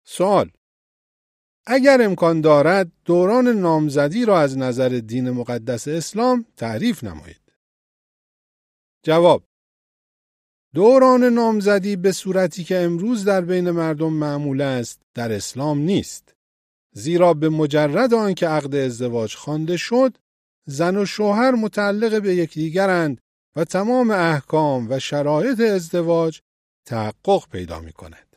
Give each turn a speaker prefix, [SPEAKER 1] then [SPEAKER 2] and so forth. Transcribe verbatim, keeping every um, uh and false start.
[SPEAKER 1] سوال: اگر امکان دارد دوران نامزدی را از نظر دین مقدس اسلام تعریف نمایید. جواب: دوران نامزدی به صورتی که امروز در بین مردم معمول است در اسلام نیست، زیرا به مجرد آنکه عقد ازدواج خوانده شد، زن و شوهر متعلق به یکدیگرند و تمام احکام و شرایط ازدواج تحقق پیدا می‌کند.